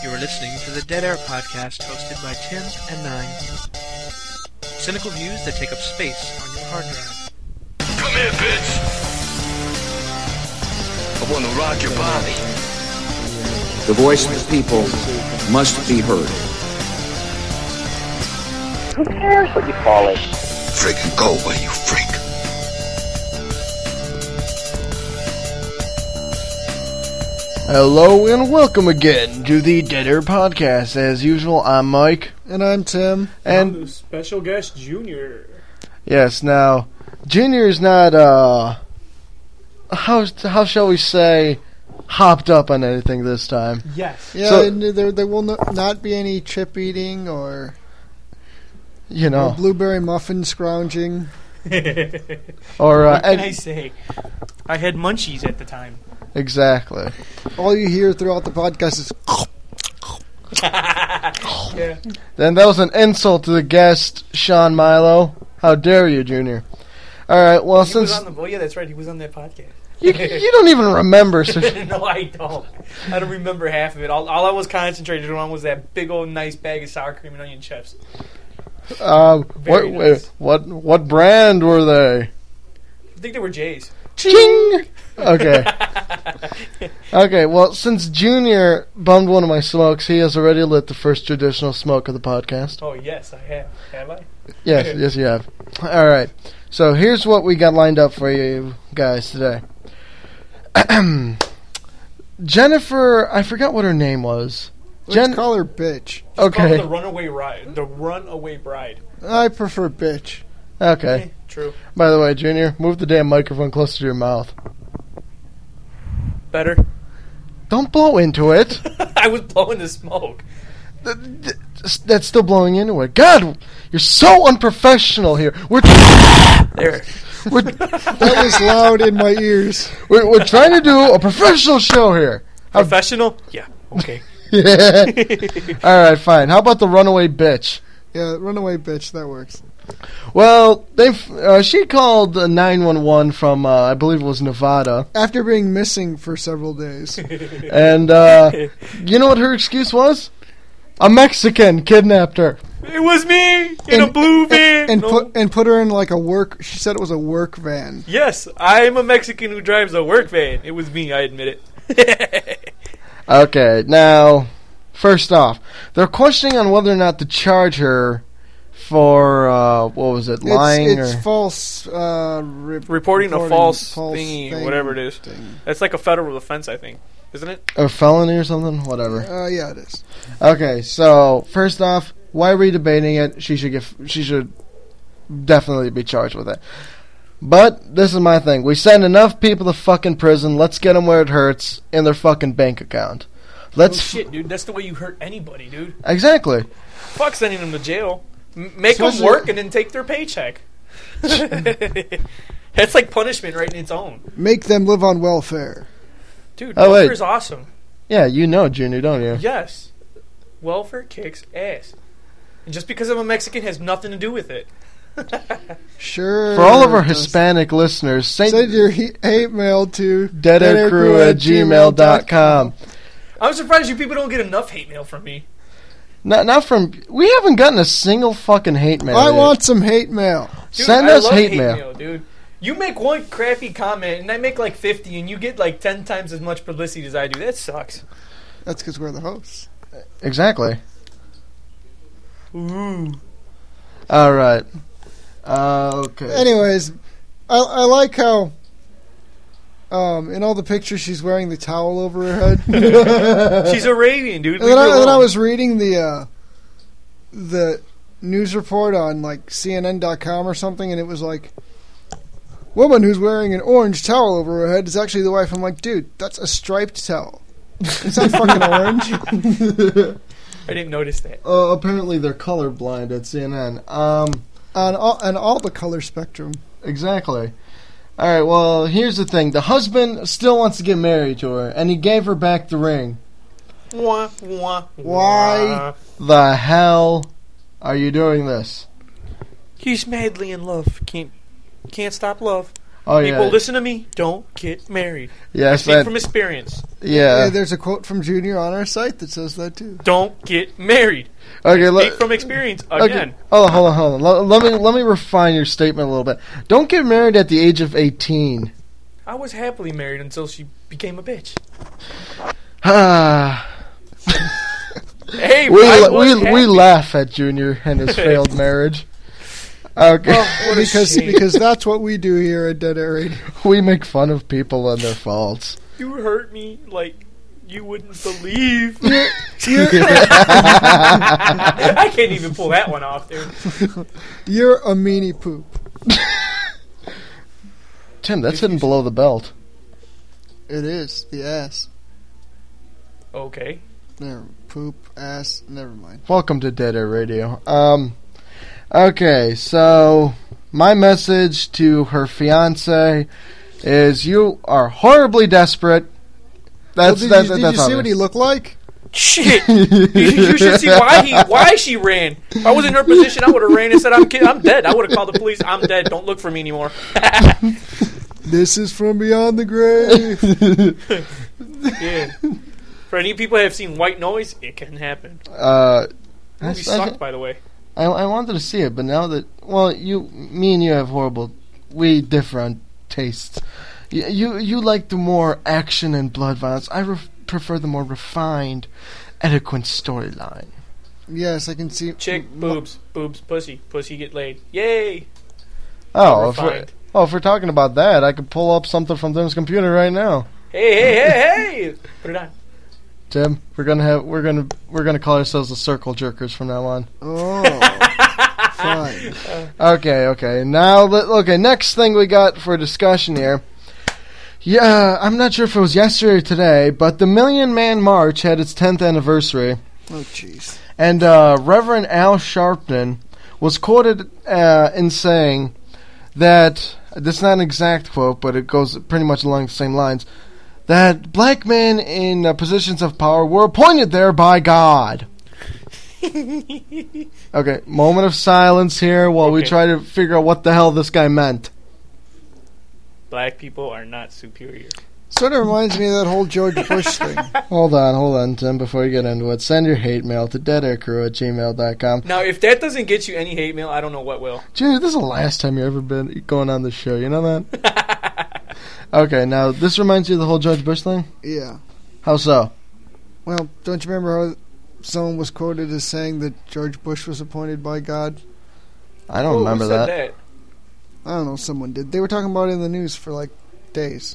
You are listening to the Dead Air Podcast, hosted by Tim and Nine. Cynical views that take up space on your hard drive. Come here, bitch! I want to rock your body. The voice of the people must be heard. Who cares what you call it? Freaking go away, you freak. Hello and welcome again to the Dead Air Podcast. As usual, I'm Mike. And I'm Tim. And I'm the special guest, Junior. yes, now, Junior is not, how shall we say, hopped up on anything this time. Yes. Yeah, So- and there will not be any chip eating or Or blueberry muffin scrounging. or, What can I say? I had munchies at the time. exactly. All you hear throughout the podcast is Yeah. Then that was an insult to the guest, Sean Milo. How dare you, Junior? Alright, well, He was since on the. Oh yeah, that's right. He was on that podcast. you don't even remember, so No, I don't. I don't remember half of it. All I was concentrated on was that big old nice bag of sour cream and onion chips. Very nice. what brand were they? I think they were J's. Ching! Okay. Okay, well, since Junior bummed one of my smokes, he has already lit the first traditional smoke of the podcast. Oh yes, I have. Have I? Yes, yes, you have. All right. So here's what we got lined up for you guys today. Jennifer, I forgot what her name was. let's call her bitch. It's called Okay. the Runaway Ride. The Runaway Bride. I prefer bitch. Okay. True. By the way, Junior, move the damn microphone closer to your mouth. Better. Don't blow into it. I was blowing the smoke. That's still blowing into it. God, you're so unprofessional here. There. We're That was loud in my ears. we're trying to do a professional show here. Professional? Yeah. Okay. Yeah. All right, fine. How about the runaway bitch? Yeah, runaway bitch, that works. Well, she called 911 from I believe it was Nevada, After being missing for several days. and you know what her excuse was? A Mexican kidnapped her. It was me in a blue van. And No. put her in like a work. She said it was a work van. Yes, I'm a Mexican who drives a work van. It was me, I admit it. Okay, now, first off, they're questioning on whether or not to charge her for what was it, lying It's or false. Reporting a false thingy, thing whatever it is. thing. That's like a federal offense, I think. Isn't it? a felony or something? Whatever. Yeah, it is. Okay, so first off, why are we debating it? She should definitely be charged with it. But this is my thing: we send enough people to fucking prison. Let's get them where it hurts in their fucking bank account. Let's Oh shit, dude. That's the way you hurt anybody, dude. exactly. Fuck sending them to jail. Make them Especially- work and then take their paycheck. That's like punishment right in its own. Make them live on welfare. Dude, Oh, wait. welfare is awesome. Yeah, you know, Junior, don't you? Yes. Welfare kicks ass. And just because I'm a Mexican has nothing to do with it. Sure. For all of our it does. Hispanic listeners, Send your hate mail to deadaircrew@gmail.com. I'm surprised you people don't get enough hate mail from me. Not from. We haven't gotten a single fucking hate mail. I yet. want some hate mail. Dude, Send I us love hate mail. dude. You make one crappy comment and I make like 50 and you get like 10 times as much publicity as I do. That sucks. That's because we're the hosts. Exactly. Ooh. All right. Okay. Anyways, I like how in all the pictures she's wearing the towel over her head. She's Arabian, dude. And then I was reading the news report on like CNN.com or something, and it was like, woman who's wearing an orange towel over her head is actually the wife. I'm like, dude, that's a striped towel. It's not fucking orange. I didn't notice that. Apparently they're colorblind at CNN. On all the color spectrum. Exactly. All right. Well, here's the thing: the husband still wants to get married to her, and he gave her back the ring. Wah, wah, Why? wah. The hell are you doing this? He's madly in love. Can't stop love. Oh, People, yeah. listen to me. Don't get married. Yes, I speak that- from experience. Yeah. Hey, there's a quote from Junior on our site that says that too. Don't get married. Okay, Speak from experience again. Okay. Hold on. Let me refine your statement a little bit. Don't get married at the age of 18. I was happily married until she became a bitch. Hey, we laugh at Junior and his failed marriage. Okay, What a shame. because that's what we do here at Dead Air Radio. we make fun of people and their faults. You hurt me like you wouldn't believe. You're I can't even pull that one off, dude. you're a meanie poop. Tim, that's hidden below the belt. It is the ass. Okay. Never poop ass. Never mind. Welcome to Dead Air Radio. Okay, so my message to her fiance is: you are horribly desperate. Did you see what he looked like? Shit. You should see why she ran. If I was in her position, I would have ran and said, I'm dead. I would have called the police. I'm dead. Don't look for me anymore. This is from beyond the grave. Yeah. For any people who have seen White Noise, it can happen. Movie sucked, by the way. I wanted to see it, but now that me and you have we differ on tastes. You like the more action and blood violence. I prefer the more refined, eloquent storyline. Yes, I can see. Chick, boobs, pussy get laid. Yay! Oh, if we're talking about that, I could pull up something from Tim's computer right now. Hey! Put it on. Tim, we're gonna call ourselves the Circle Jerkers from now on. Oh, fine. Okay. Now, next thing we got for discussion here. Yeah, I'm not sure if it was yesterday or today, but the Million Man March had its 10th anniversary. Oh, jeez. And Reverend Al Sharpton was quoted in saying that, this is not an exact quote, but it goes pretty much along the same lines, that black men in positions of power were appointed there by God. Okay, moment of silence here while we try to figure out what the hell this guy meant. Black people are not superior. Sort of reminds me of that whole George Bush thing. Hold on, Tim, before you get into it. Send your hate mail to deadaircrew@gmail.com. Now, if that doesn't get you any hate mail, I don't know what will. Junior, this is the last time you've ever been going on the show. You know that? Okay, now, this reminds you of the whole George Bush thing? Yeah. How so? Well, don't you remember how someone was quoted as saying that George Bush was appointed by God? I don't remember who said that. I don't know, someone did. They were talking about it in the news for, like, days.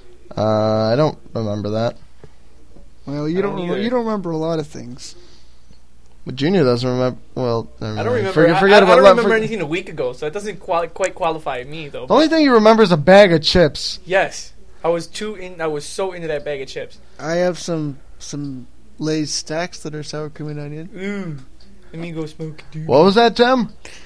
I don't remember that. Well, you don't remember a lot of things. But Junior doesn't remember. Well, never mind. I don't remember. Forget I about don't remember anything a week ago, so that doesn't quite qualify me though. The only thing you remember is a bag of chips. Yes, I was so into that bag of chips. I have some Lay's stacks that are sour cream and onion. Ooh, let me go smoke, dude. What was that, Tim?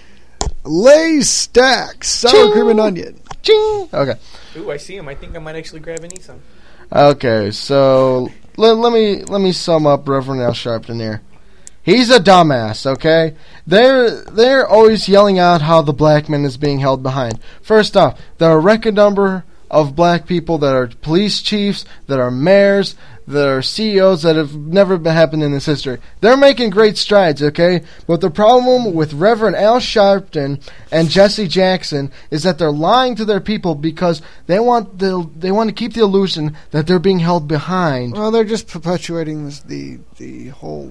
Lay's stacks, sour cream and onion. Ching. Okay. Ooh, I see him. I think I might actually grab and eat some. Okay, so let me sum up Reverend Al Sharpton here. He's a dumbass, okay? They're always yelling out how the black man is being held behind. First off, there are a record number of black people that are police chiefs, that are mayors, that are CEOs that have never happened in this history. They're making great strides, okay? But the problem with Reverend Al Sharpton and Jesse Jackson is that they're lying to their people because they want to keep the illusion that they're being held behind. Well, they're just perpetuating the whole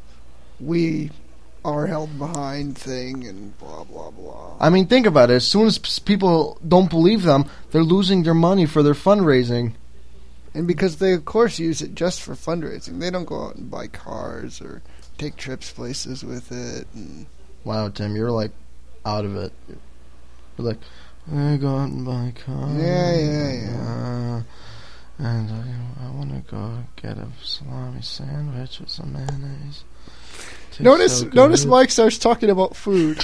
we are held behind thing and blah, blah, blah. I mean, think about it. As soon as people don't believe them, they're losing their money for their fundraising. And because they, of course, use it just for fundraising. They don't go out and buy cars or take trips places with it. And wow, Tim, you're, like, out of it. You're like, I go out and buy cars. Yeah. And I want to go get a salami sandwich with some mayonnaise. Notice Mike starts talking about food.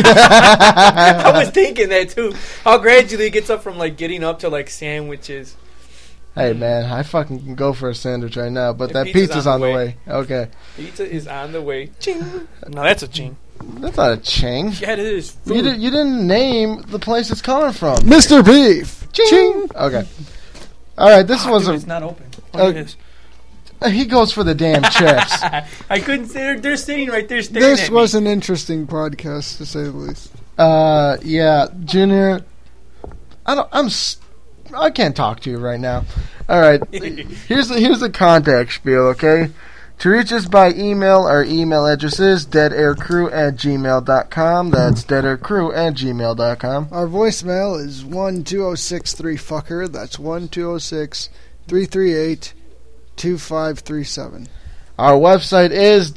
I was thinking that too. How gradually it gets up from like getting up to like sandwiches. Hey man, I fucking can go for a sandwich right now, but that pizza's on the way. Okay. Pizza is on the way. Ching. No, that's a ching. That's not a ching. Yeah, it is. Food. You didn't name the place it's coming from. Mr. Beef. Ching. Okay. All right, this was dude, a... it's not open. Look at this. He goes for the damn chips. I couldn't say they're sitting right there staring This at was me. an interesting podcast, to say the least. Yeah, Junior. I can't talk to you right now. All right, here's the contact spiel. Okay, to reach us by email, our email address is deadaircrew@gmail.com. That's deadaircrew@gmail.com. Our voicemail is 12063-fucker. That's 12063382537. Our website is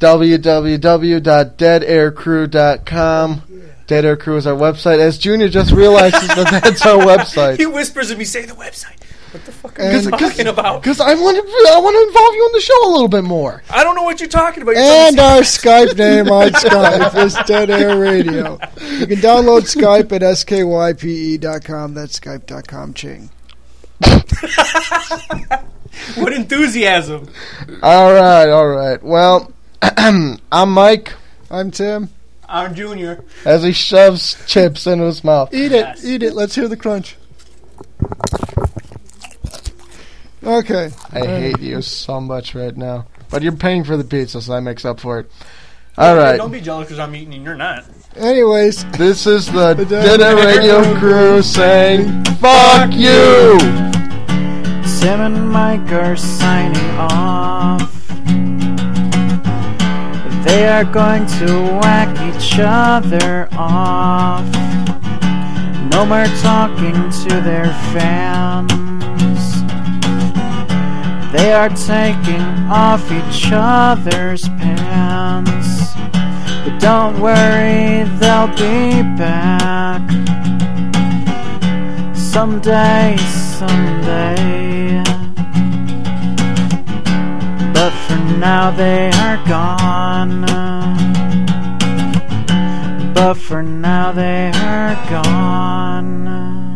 www.deadaircrew.com. Dead Air Crew is our website. As Junior just realizes that that's our website. He whispers to me, say the website. What the fuck are you talking about? Because I want to involve you on the show a little bit more. I don't know what you're talking about. And our Skype name on Skype is Dead Air Radio. You can download Skype at skype.com. That's skype.com. Ching. What enthusiasm. All right. Well, I'm Mike. I'm Tim. I'm Junior. As he shoves chips into his mouth. Eat it. Let's hear the crunch. Okay. I hate you so much right now. But you're paying for the pizza, so that makes up for it. All right. Don't be jealous because I'm eating and you're not. Anyways, This is the Dead Air Radio crew saying, fuck you! Tim and Mike are signing off. They are going to whack each other off. No more talking to their fans. They are taking off each other's pants. But don't worry, they'll be back. Someday. But for now they are gone. But for now they are gone.